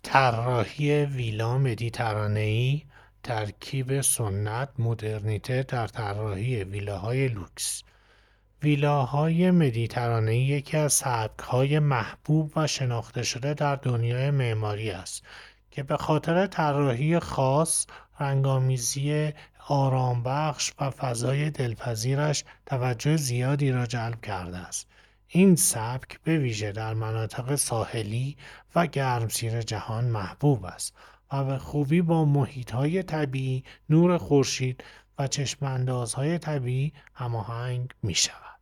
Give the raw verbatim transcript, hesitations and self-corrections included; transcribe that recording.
طراحی ویلا مدیترانه‌ای، ترکیب سنت مدرنیته در طراحی ویلاهای لوکس. ویلاهای مدیترانه‌ای یکی از سبک‌های محبوب و شناخته شده در دنیای معماری است که به خاطر طراحی خاص، رنگامیزی آرامبخش و فضای دلپذیرش توجه زیادی را جلب کرده است. این سبک به ویژه در مناطق ساحلی و گرمسیر جهان محبوب است و به خوبی با محیط‌های طبیعی، نور خورشید و چشم‌اندازهای طبیعی هماهنگ می‌شود.